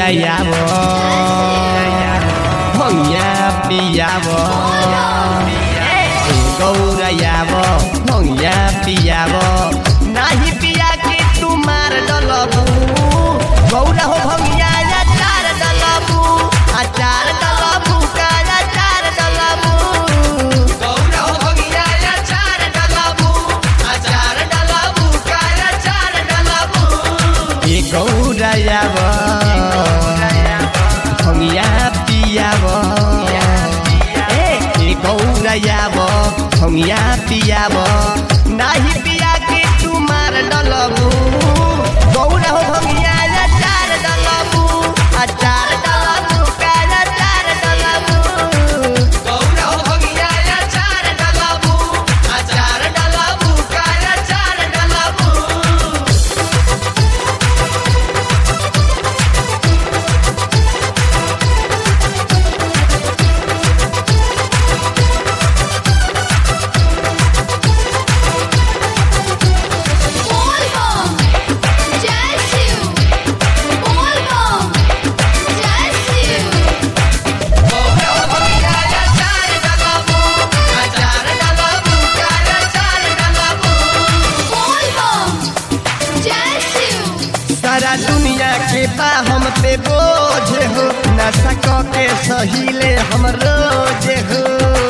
गौरयावो भंगिया पियावो गौरयावो भंगिया पियावो नाही पिया के तू मार डलबू गौरा हो भंगिया अचार डलबू का अचार डलबू गौरा हो भंगिया अचार डलबू का अचार डलबू ये गौरयावो भंगिया पियावो ए गौरयावो भंगिया पियावो नाही पिया के तू मार डलबू गौरा हो भंगिया अचार डलबू का अचार डलबू गौरा हो भंगिया अचार डलबू का अचार डलबू सारा दुनिया के बा हम पे बोझ हो नशा के सहीले हम रोज हो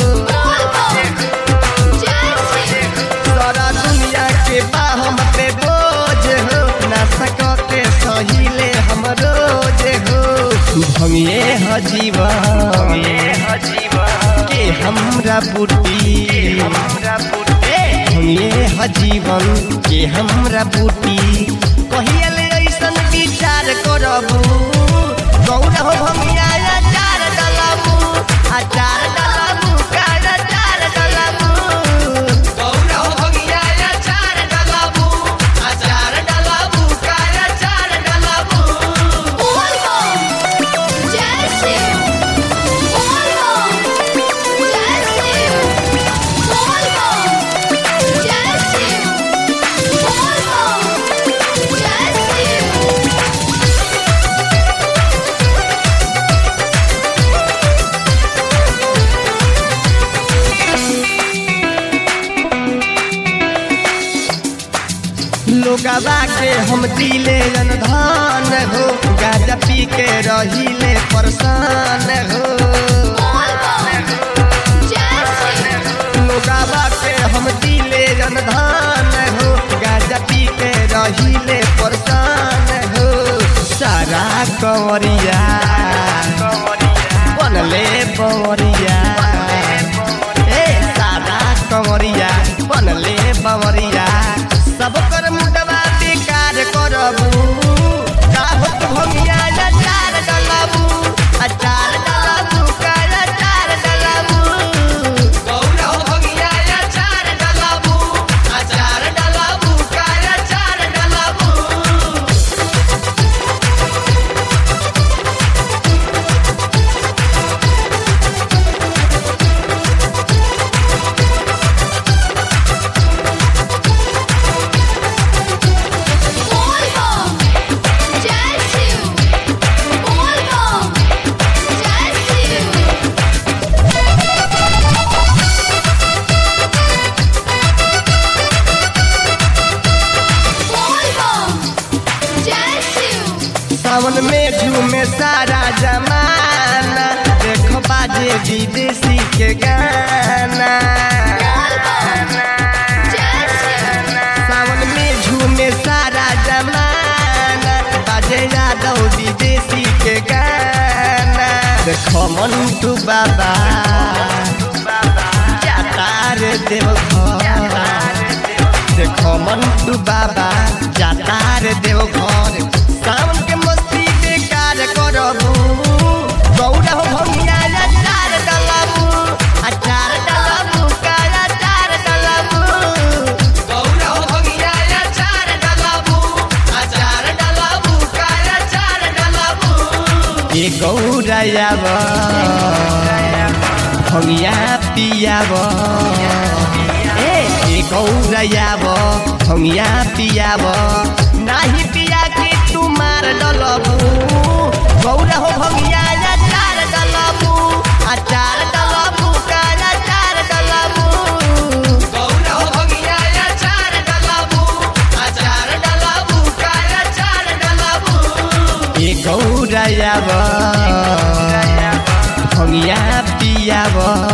सारा दुनिया के बा हम पे बोझ हो नशा के सहीले हम रोज हो भंगिए ह जीवन के हमरा बूटी भंगिए ह जीवन के हमरा बूटी कहिए ऐसन विचार करबू गौरा हो भंगिया अचार डलबू का अचार डलबू गौरा हो भंगिया अचार डलबू का अचार डलबू लोगवा के हम दिले अनधान हो गाजा पी के रहिले परेशान हो लोगवा के हम दिले अनधान हो गाजा पी के रहिले परेशान हो सारा कंवरिया बनले बवरिया सारा कंवरिया बनले बवरिया सब कर मुंडवा बेकार करबू का होत भंगिया अचार डलबू का अचार डलबू गौरा हो भंगिया अचार डलबू का अचार डलबू सावन में झूमे सारा जमाना देखो बाजे विदेशी के गाना सावन में झूमे सारा जमाना बाजे यादव विदेशी के गाना देखो मंटू बाबा जाता रे देवघर देखो मंटू बाबा जाता रे देवघर सावन के मस्ती बेकार करबू गौरा हो भंगिया अचार डलबू का अचार डलबू गौरा हो भंगिया अचार डलबू का अचार डलबू ये गौरयावो भंगिया पियावो गौरयावो भंगिया पियावो नाही पिया के तुम मार डलबू गौरा हो भंगिया अचार डलबू अचार डलबू का अचार डलबू गौरा हो भंगिया अचार डलबू अचार डलबू का अचार डलबू ए गौरा याव भंगिया पियाव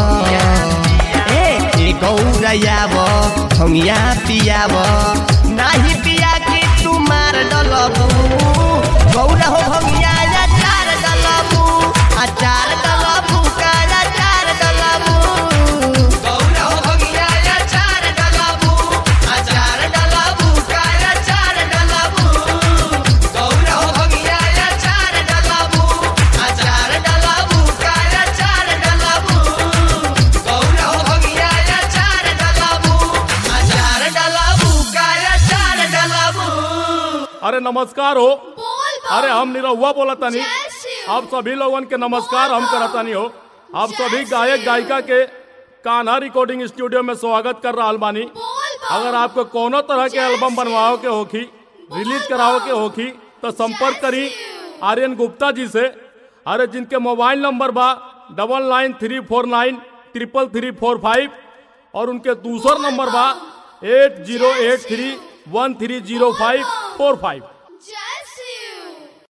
ए गौरा याव भंगिया पियाव नाही पिया के तू मार डलबू गौरा हो भंगिया अचार डलबू अचार डलबू का अचार डलबू गौरा हो भंगिया अचार डलबू अचार डलबू का अचार डलबू गौरा हो भंगिया अचार डलबू अचार डलबू का अचार डलबू गौरा हो भंगिया अचार डलबू अचार डलबू का अचार डलबू। अरे नमस्कार हो। अरे हम निरहुआ बोलतानी। आप सभी लोगन के नमस्कार हम करतानी हो। आप सभी गायक गायिका के कान्हा रिकॉर्डिंग स्टूडियो में स्वागत कर रहा बानी। अगर आपको कोनो तरह के एल्बम बनवाओ के होखी रिलीज कराओ के होखी तो संपर्क करी आर्यन गुप्ता जी से। अरे जिनके मोबाइल नंबर बा 9934933345 और उनके दूसरा नंबर बा 8083130545।